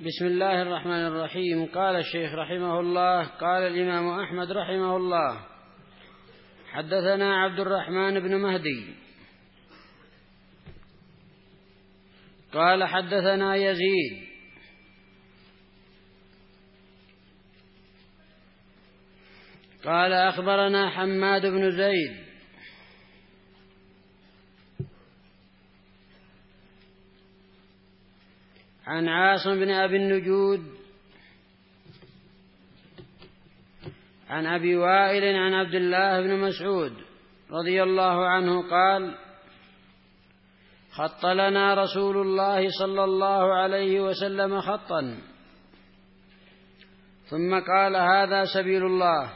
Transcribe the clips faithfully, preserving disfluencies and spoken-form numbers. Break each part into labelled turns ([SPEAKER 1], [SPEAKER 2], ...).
[SPEAKER 1] بسم الله الرحمن الرحيم. قال الشيخ رحمه الله: قال الإمام أحمد رحمه الله: حدثنا عبد الرحمن بن مهدي قال حدثنا يزيد قال أخبرنا حماد بن زيد عن عاصم بن أبي النجود عن أبي وائل عن عبد الله بن مسعود رضي الله عنه قال: خط لنا رسول الله صلى الله عليه وسلم خطا ثم قال: هذا سبيل الله،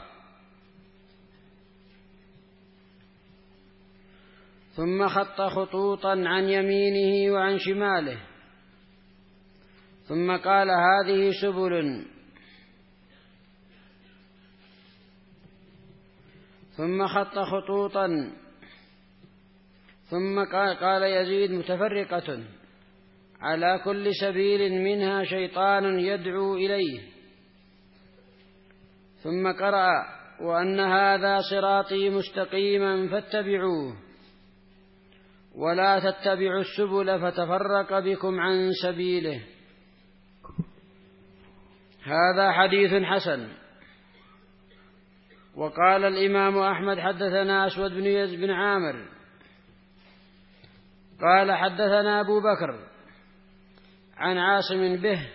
[SPEAKER 1] ثم خط خطوطا عن يمينه وعن شماله، ثم قال: هذه سبل، ثم خط خطوطا، ثم قال يزيد: متفرقة على كل سبيل منها شيطان يدعو إليه، ثم قرأ: وأن هذا صراطي مستقيما فاتبعوه ولا تتبعوا السبل فتفرق بكم عن سبيله. هذا حديث حسن. وقال الإمام أحمد: حدثنا أسود بن يزيد بن عامر قال حدثنا أبو بكر عن عاصم به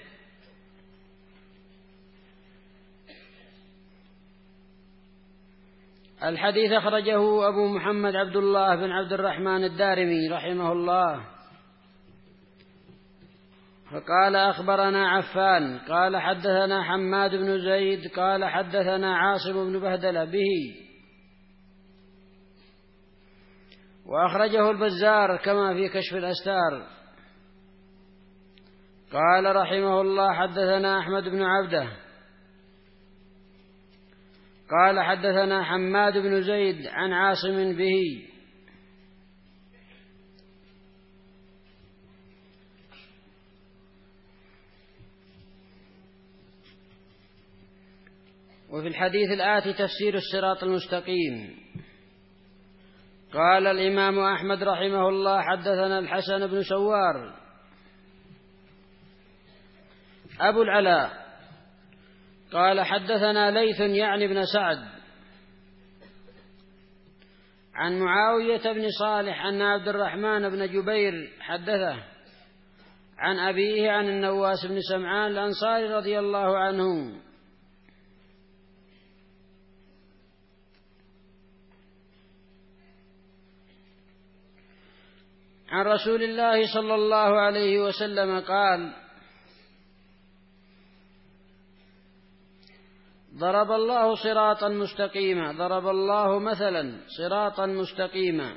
[SPEAKER 1] الحديث أخرجه أبو محمد عبد الله بن عبد الرحمن الدارمي رحمه الله. فقال: أخبرنا عفان قال حدثنا حماد بن زيد قال حدثنا عاصم بن بهدلة به، وأخرجه البزار كما في كشف الأستار. قال رحمه الله: حدثنا أحمد بن عبده قال حدثنا حماد بن زيد عن عاصم به. وفي الحديث الآتي تفسير الصراط المستقيم. قال الإمام أحمد رحمه الله: حدثنا الحسن بن سوار أبو العلاء قال حدثنا ليث يعني بن سعد عن معاوية بن صالح أن عبد الرحمن بن جبير حدثه عن أبيه عن النواس بن سمعان الأنصاري رضي الله عنه عن رسول الله صلى الله عليه وسلم قال: ضرب الله صراطا مستقيما ضرب الله مثلا صراطا مستقيما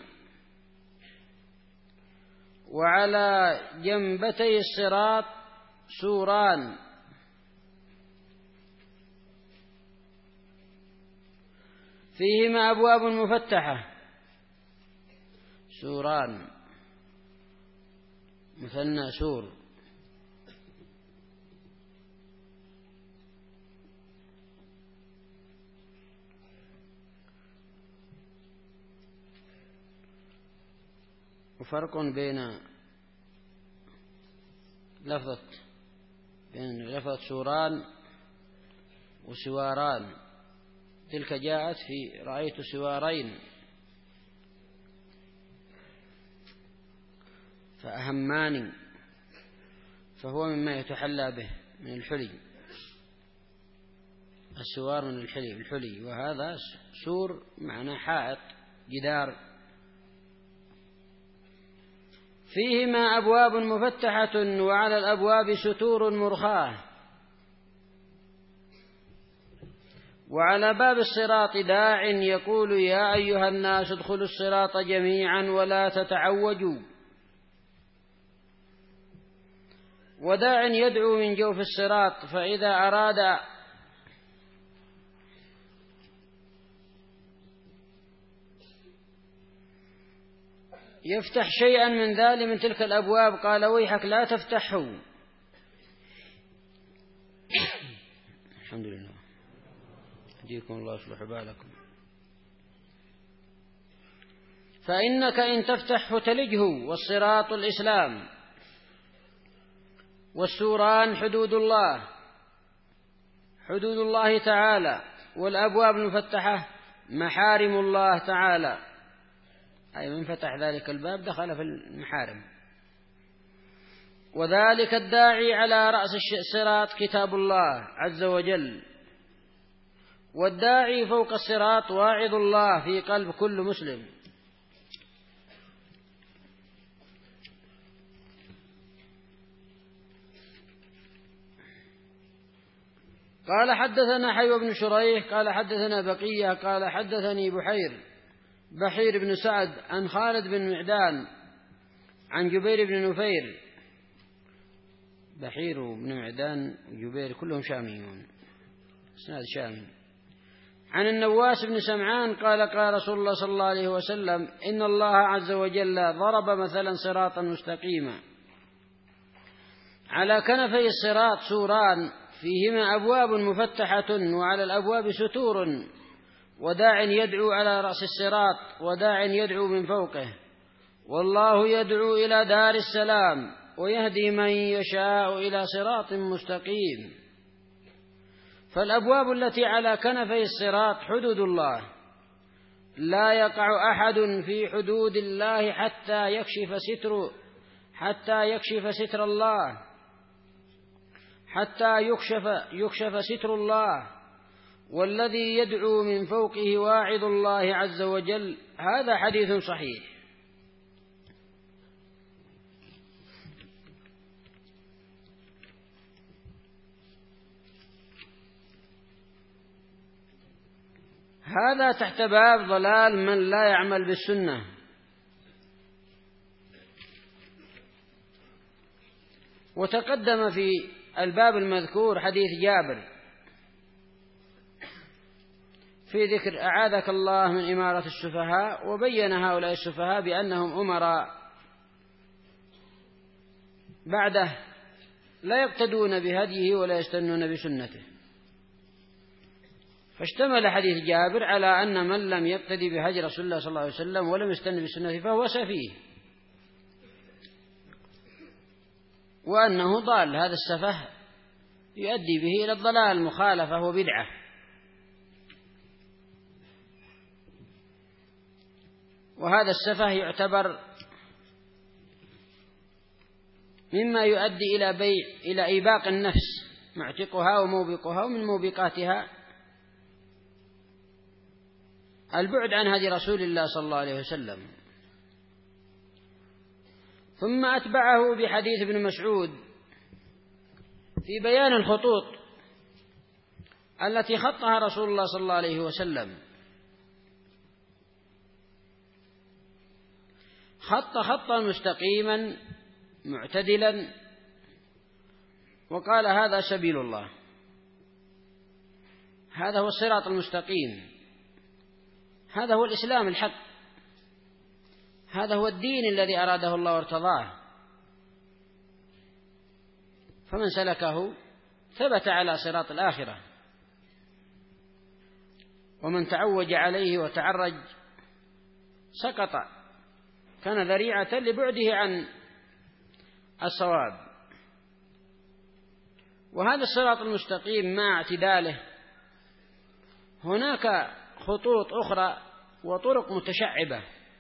[SPEAKER 1] وعلى جنبتي الصراط سوران فيهما أبواب مفتحة. سوران مثنى سور. وفرق بين لفظة بين لفظة سوران وسواران. تلك جاءت في رأيت سوارين فأهماني، فهو مما يتحلى به من الحلي. السوار من الحلي الحلي وهذا سور معنى حائط جدار. فيهما أبواب مفتحة وعلى الأبواب ستور مرخاة، وعلى باب الصراط داع يقول: يا أيها الناس ادخلوا الصراط جميعا ولا تتعوجوا، وداع يدعو من جوف الصراط فإذا أراد يفتح شيئا من ذلك من تلك الأبواب قال: ويحك لا تفتحه، الحمد لله. يهديكم الله يصلح بالكم. فإنك إن تفتح فتلجه، والصراط الإسلام، والسوران حدود الله حدود الله تعالى، والأبواب المفتحة محارم الله تعالى، أي من فتح ذلك الباب دخل في المحارم. وذلك الداعي على رأس الصراط كتاب الله عز وجل، والداعي فوق الصراط واعظ الله في قلب كل مسلم. قال حدثنا حيوى بن شريح قال حدثنا بقية قال حدثني بحير بحير بن سعد عن خالد بن معدان عن جبير بن نفير. بحير بن معدان وجبير كلهم شاميون، اسناد شامي. عن النواس بن سمعان قال قال رسول الله صلى الله عليه وسلم: إن الله عز وجل ضرب مثلا صراطا مستقيما على كنفي الصراط سوران فيهما أبواب مفتحة وعلى الأبواب ستور، وداع يدعو على رأس الصراط وداع يدعو من فوقه، والله يدعو إلى دار السلام ويهدي من يشاء إلى صراط مستقيم. فالأبواب التي على كنفي الصراط حدود الله، لا يقع أحد في حدود الله حتى يكشف ستر حتى يكشف ستر الله حتى يكشف يكشف ستر الله، والذي يدعو من فوقه واعظ الله عز وجل. هذا حديث صحيح. هذا تحت باب ضلال من لا يعمل بالسنة. وتقدم في الباب المذكور حديث جابر في ذكر أعاذك الله من إمارة السفهاء، وبين هؤلاء السفهاء بأنهم أمراء بعده لا يقتدون بهديه ولا يستنون بسنته. فاشتمل حديث جابر على أن من لم يقتدي بهدي رسول الله صلى الله عليه وسلم ولم يستن بسنته فهو سفيه، وأنه ضال. هذا السفه يؤدي به إلى الضلال، مخالفة وبدعة. وهذا السفه يعتبر مما يؤدي إلى بيع إلى إيباق النفس، معتقها وموبقها، ومن موبقاتها البعد عن هدي رسول الله صلى الله عليه وسلم. ثم أتبعه بحديث ابن مسعود في بيان الخطوط التي خطها رسول الله صلى الله عليه وسلم. خط خطا مستقيما معتدلا، وقال: هذا سبيل الله، هذا هو الصراط المستقيم، هذا هو الإسلام الحق، هذا هو الدين الذي أراده الله وارتضاه. فمن سلكه ثبت على صراط الآخرة، ومن تعوج عليه وتعرج سقط، كان ذريعة لبعده عن الصواب. وهذا الصراط المستقيم مع اعتداله هناك خطوط أخرى وطرق متشعبة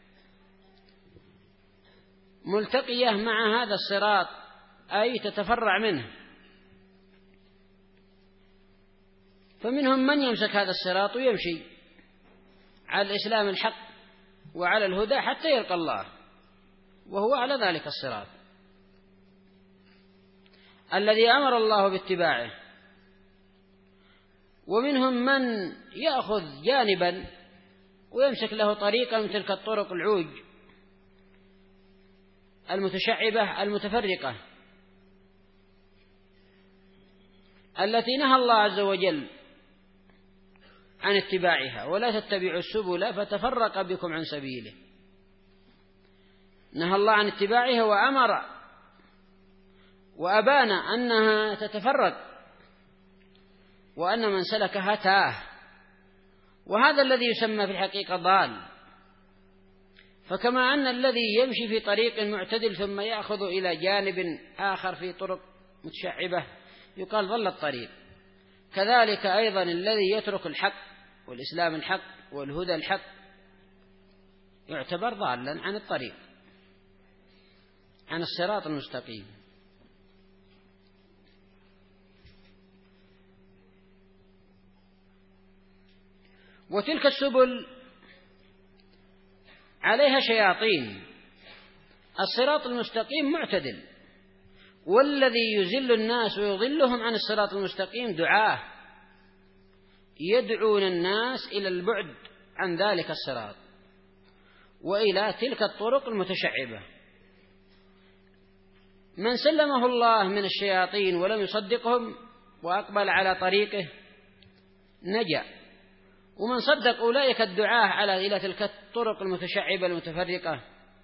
[SPEAKER 1] ملتقية مع هذا الصراط، أي تتفرع منه. فمنهم من يمسك هذا الصراط ويمشي على الإسلام الحق وعلى الهدى حتى يلقى الله، وهو على ذلك الصراط الذي أمر الله باتباعه. ومنهم من يأخذ جانبا ويمسك له طريقا من تلك الطرق العوج المتشعبة المتفرقة التي نهى الله عز وجل عن اتباعها: ولا تتبعوا السبل فتفرق بكم عن سبيله. نهى الله عن اتباعها وأمر وأبان أنها تتفرق وأن من سلكها تاه، وهذا الذي يسمى في الحقيقة ضال. فكما أن الذي يمشي في طريق معتدل ثم يأخذ إلى جانب آخر في طرق متشعبة يقال ضل الطريق، كذلك أيضا الذي يترك الحق والإسلام الحق والهدى الحق يعتبر ضالا عن الطريق، عن الصراط المستقيم. وتلك السبل عليها شياطين، الصراط المستقيم معتدل، والذي يزل الناس ويضلهم عن الصراط المستقيم دعاة يدعون الناس إلى البعد عن ذلك الصراط وإلى تلك الطرق المتشعبة. من سلمه الله من الشياطين ولم يصدقهم وأقبل على طريقه نجا، ومن صدق أولئك الدعاة على إلى تلك الطرق المتشعبة المتفرقة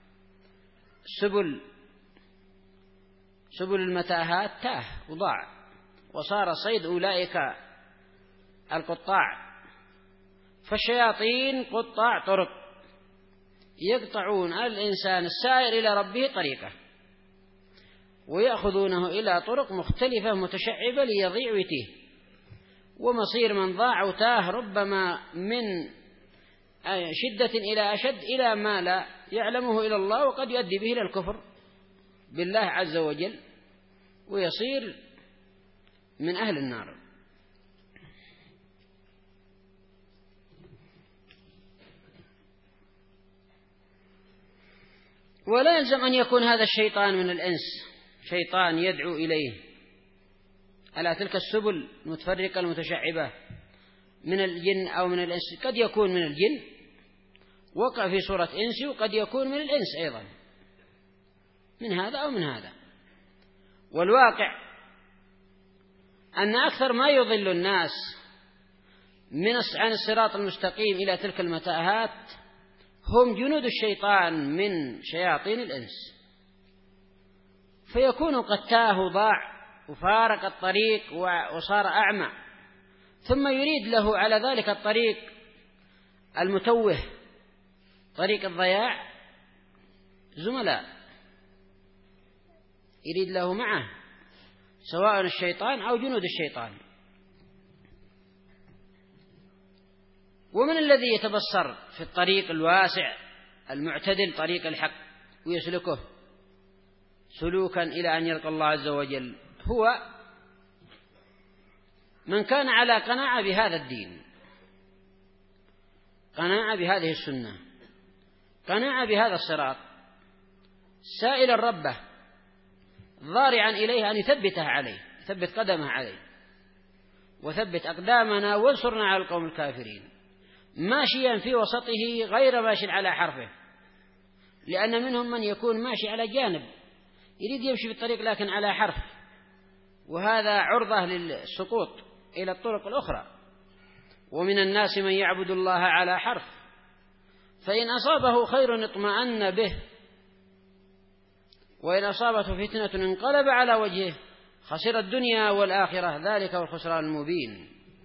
[SPEAKER 1] سبل سبل المتاهات تاه وضاع، وصار صيد أولئك القطاع. فالشياطين قطاع طرق يقطعون الإنسان السائر إلى ربه طريقه ويأخذونه إلى طرق مختلفة متشعبة ليضيع ويتيه. ومصير من ضاع وتاه ربما من شدة إلى أشد إلى ما لا يعلمه إلى الله، وقد يؤدي به إلى الكفر بالله عز وجل ويصير من أهل النار. ولا يلزم أن يكون هذا الشيطان من الإنس، شيطان يدعو إليه على تلك السبل المتفرقة المتشعبة من الجن أو من الإنس. قد يكون من الجن وقع في صورة إنس، وقد يكون من الإنس أيضا، من هذا أو من هذا. والواقع أن أكثر ما يضل الناس من عن الصراط المستقيم إلى تلك المتاهات هم جنود الشيطان من شياطين الإنس، فيكون قد تاه وضاع وفارق الطريق وصار أعمى، ثم يريد له على ذلك الطريق المتوه طريق الضياع زملاء يريد له معه سواء الشيطان أو جنود الشيطان. ومن الذي يتبصر في الطريق الواسع المعتدل طريق الحق ويسلكه سلوكا إلى أن يلقى الله عز وجل؟ هو من كان على قناعة بهذا الدين، قناعة بهذه السنة، قناعة بهذا الصراط، سائلا ربه ضارعا إليه أن يثبتها عليه، يثبت قدمه عليه وثبت أقدامنا وانصرنا على القوم الكافرين، ماشيا في وسطه غير ماشي على حرفه، لأن منهم من يكون ماشي على جانب يريد يمشي في الطريق لكن على حرف، وهذا عرضة للسقوط إلى الطرق الأخرى. ومن الناس من يعبد الله على حرف، فإن أصابه خير اطمأن به، وإن أصابته فتنة انقلب على وجهه، خسر الدنيا والآخرة، ذلك هو الخسران المبين.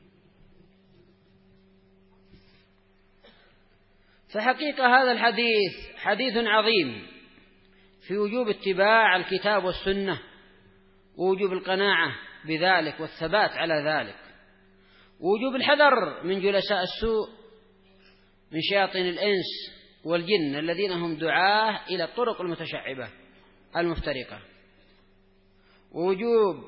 [SPEAKER 1] فحقيقة هذا الحديث حديث عظيم في وجوب اتباع الكتاب والسنة، ووجوب القناعة بذلك والثبات على ذلك، ووجوب الحذر من جلساء السوء من شياطين الإنس والجن الذين هم دعاة إلى الطرق المتشعبة المفترقة، ووجوب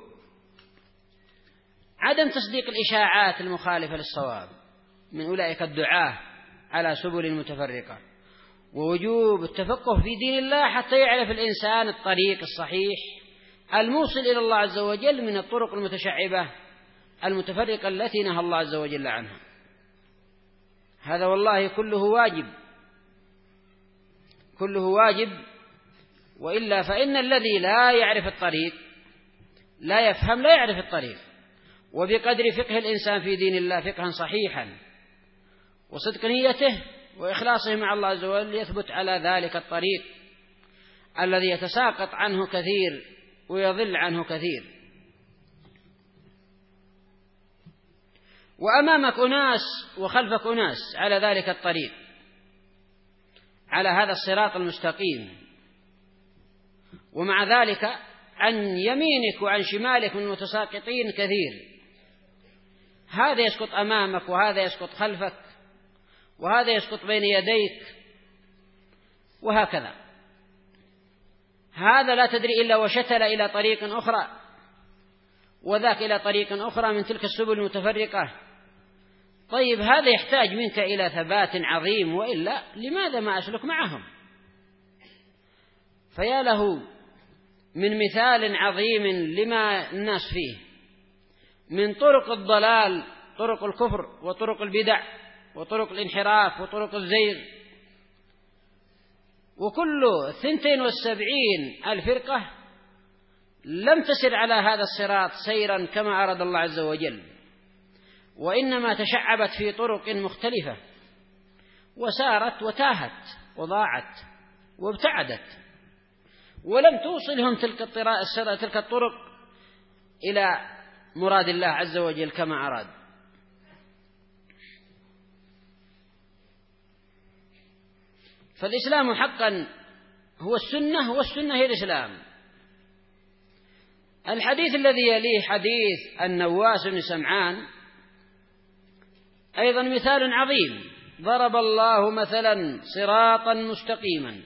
[SPEAKER 1] عدم تصديق الإشاعات المخالفة للصواب من أولئك الدعاة على سبل متفرقة، ووجوب التفقه في دين الله حتى يعرف الإنسان الطريق الصحيح الموصل إلى الله عز وجل من الطرق المتشعبة المتفرقة التي نهى الله عز وجل عنها. هذا والله كله واجب، كله واجب، وإلا فإن الذي لا يعرف الطريق لا يفهم لا يعرف الطريق. وبقدر فقه الإنسان في دين الله فقها صحيحا وصدق نيته وإخلاصه مع الله عز وجل يثبت على ذلك الطريق الذي يتساقط عنه كثير ويضل عنه كثير. وأمامك أناس وخلفك أناس على ذلك الطريق، على هذا الصراط المستقيم، ومع ذلك عن يمينك وعن شمالك من المتساقطين كثير، هذا يسقط أمامك وهذا يسقط خلفك وهذا يسقط بين يديك، وهكذا. هذا لا تدري إلا وشتل إلى طريق أخرى، وذاك إلى طريق أخرى من تلك السبل المتفرقة. طيب هذا يحتاج منك إلى ثبات عظيم، وإلا لماذا ما أسلك معهم؟ فيا له من مثال عظيم لما الناس فيه من طرق الضلال، طرق الكفر وطرق البدع وطرق الانحراف وطرق الزيغ. وكل ثنتين والسبعين الفرقة لم تسر على هذا الصراط سيرا كما أراد الله عز وجل، وإنما تشعبت في طرق مختلفة، وسارت وتاهت وضاعت وابتعدت، ولم توصلهم تلك تلك الطرق إلى مراد الله عز وجل كما أراد. فالإسلام حقا هو السنة، والسنة هي الإسلام. الحديث الذي يليه حديث النواس بن سمعان أيضا مثال عظيم. ضرب الله مثلا صراطا مستقيما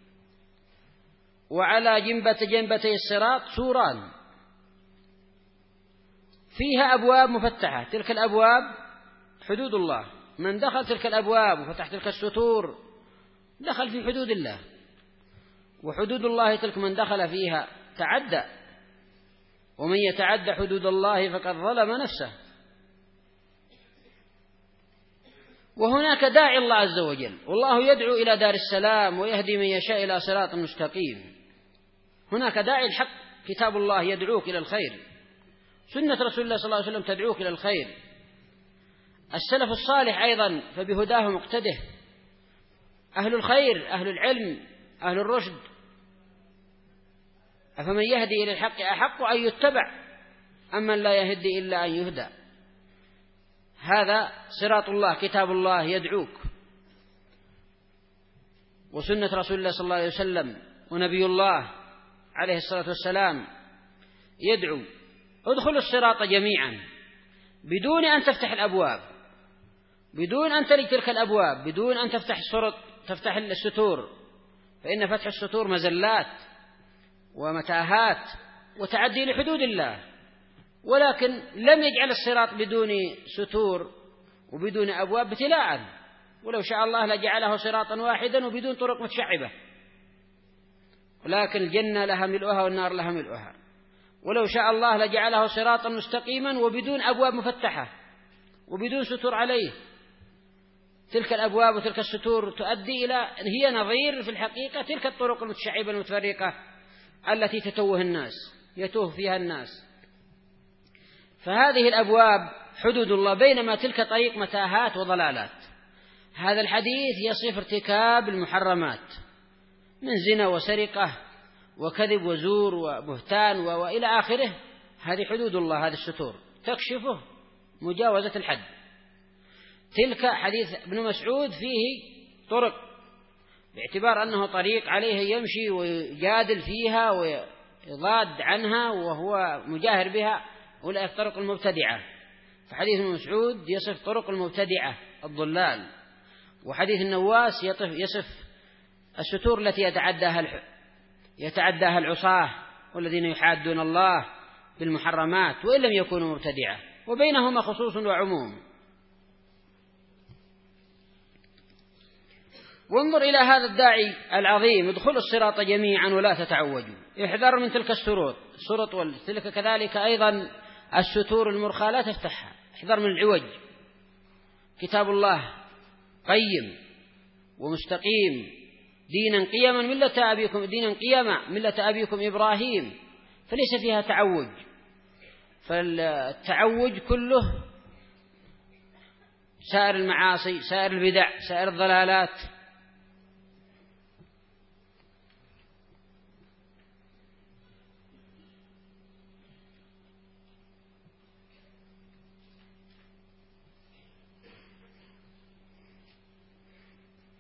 [SPEAKER 1] وعلى جنبة جنبتي الصراط سوران فيها أبواب مفتحة، تلك الأبواب حدود الله، من دخل تلك الأبواب وفتح تلك الستور دخل في حدود الله، وحدود الله تلك من دخل فيها تعدى، ومن يتعدى حدود الله فقد ظلم نفسه. وهناك داعي الله عز وجل، والله يدعو إلى دار السلام ويهدي من يشاء إلى صراط مستقيم. هناك داعي الحق، كتاب الله يدعوك إلى الخير، سنة رسول الله صلى الله عليه وسلم تدعوك إلى الخير، السلف الصالح أيضا فبهداه مقتده، أهل الخير أهل العلم أهل الرشد. أفمن يهدي إلى الحق أحق أن يتبع أمن لا يهدي إلا أن يهدى. هذا صراط الله، كتاب الله يدعوك، وسنة رسول الله صلى الله عليه وسلم ونبي الله عليه الصلاة والسلام يدعو ادخلوا الصراط جميعا بدون أن تفتح الأبواب، بدون أن تلج تلك الأبواب، بدون أن تفتح السرط تفتح الستور، فإن فتح الستور مزلات ومتاهات وتعدي لحدود الله. ولكن لم يجعل الصراط بدون ستور وبدون أبواب ابتلاء، ولو شاء الله لجعله صراطا واحدا وبدون طرق متشعبة، ولكن الجنة لها ملؤها والنار لها ملؤها. ولو شاء الله لجعله صراطا مستقيما وبدون أبواب مفتحة وبدون ستور عليه. تلك الأبواب وتلك الستور تؤدي إلى هي نظير في الحقيقة تلك الطرق المتشعبة المتفرقة التي تتوه الناس يتوه فيها الناس. فهذه الأبواب حدود الله، بينما تلك طريق متاهات وضلالات. هذا الحديث يصف ارتكاب المحرمات من زنا وسرقة وكذب وزور وبهتان وإلى آخره. هذه حدود الله، هذه الستور تكشفه مجاوزة الحد. تلك حديث ابن مسعود فيه طرق باعتبار أنه طريق عليه يمشي ويجادل فيها ويضاد عنها وهو مجاهر بها، أولئك طرق المبتدعة. فحديث ابن مسعود يصف طرق المبتدعة الضلال، وحديث النواس يصف الستور التي يتعداها يتعداها العصاة والذين يحادون الله بالمحرمات وإن لم يكونوا مبتدعة، وبينهما خصوص وعموم. وانظر إلى هذا الداعي العظيم: ادخلوا الصراط جميعا ولا تتعوجوا. احذر من تلك السروط السرط وتلك كذلك أيضا الستور المرخاة لا تفتحها. احذر من العوج. كتاب الله قيم ومستقيم، دينا قيما ملة أبيكم دينا قيما ملة أبيكم إبراهيم، فليس فيها تعوج. فالتعوج كله سائر المعاصي، سائر البدع، سائر الضلالات.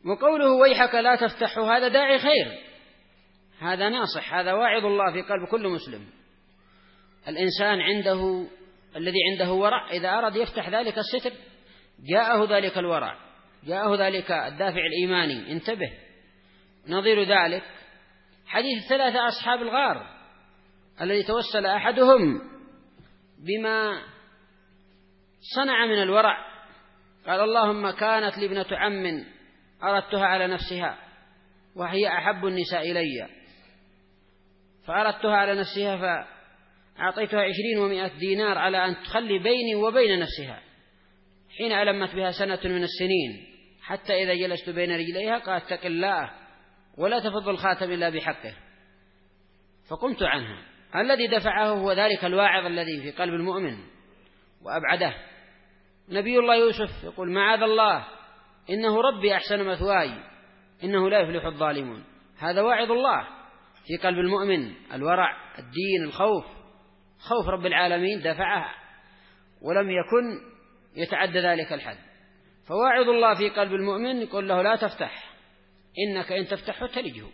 [SPEAKER 1] وقوله ويحك لا تفتحه هذا داعي خير، هذا ناصح، هذا واعظ الله في قلب كل مسلم. الإنسان عنده الذي عنده ورع إذا أراد يفتح ذلك الستر جاءه ذلك الورع، جاءه ذلك الدافع الإيماني. انتبه. نظير ذلك حديث الثلاثة أصحاب الغار الذي توسل أحدهم بما صنع من الورع، قال اللهم كانت لي ابنة عم أردتها على نفسها وهي أحب النساء إلي، فأردتها على نفسها فأعطيتها عشرين ومائة دينار على أن تخلي بيني وبين نفسها، حين ألمت بها سنة من السنين، حتى إذا جلست بين رجليها قالت اتق الله ولا تفض الخاتم إلا بحقه، فقمت عنها. الذي دفعه هو ذلك الواعظ الذي في قلب المؤمن وأبعده. نبي الله يوسف يقول معاذ الله إنه ربي أحسن مثواي إنه لا يفلح الظالمون. هذا واعظ الله في قلب المؤمن، الورع، الدين، الخوف، خوف رب العالمين دفعه ولم يكن يتعدى ذلك الحد. فواعظ الله في قلب المؤمن يقول له لا تفتح، إنك إن تفتحه تلجه.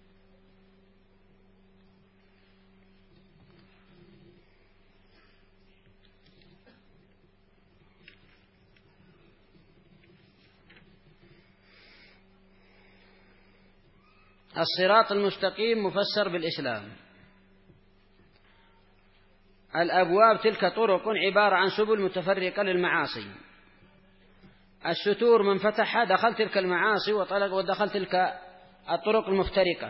[SPEAKER 1] الصراط المستقيم مفسر بالإسلام. الأبواب تلك طرق عبارة عن سبل متفرقة للمعاصي. الستور من فتحها دخل تلك المعاصي وطلق ودخل تلك الطرق المفترقة.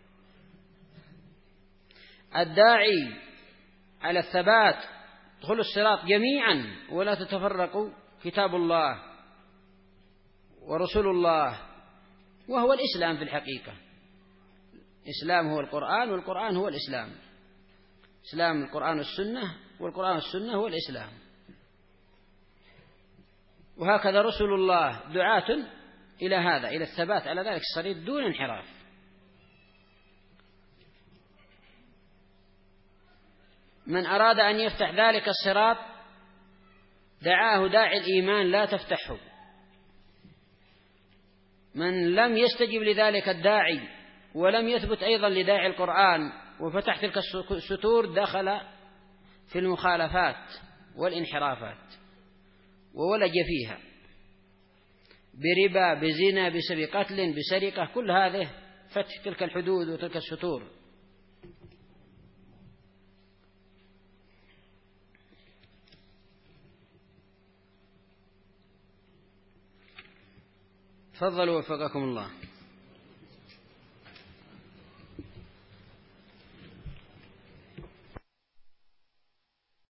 [SPEAKER 1] الداعي على الثبات ادخلوا الصراط جميعا ولا تتفرقوا، كتاب الله ورسول الله، وهو الإسلام في الحقيقة. الإسلام هو القرآن والقرآن هو الإسلام. إسلام القرآن والسنة والقرآن والسنة هو الإسلام. وهكذا رسل الله دعاة إلى هذا، إلى الثبات على ذلك الصريط دون انحراف. من أراد أن يفتح ذلك الصراط دعاه داعي الإيمان لا تفتحه. من لم يستجب لذلك الداعي ولم يثبت أيضا لداعي القرآن وفتح تلك الستور دخل في المخالفات والانحرافات وولج فيها بربا، بزنا، بسبي قتل، بسرقة، كل هذه فتح تلك الحدود وتلك الستور. تفضلوا وفقكم الله.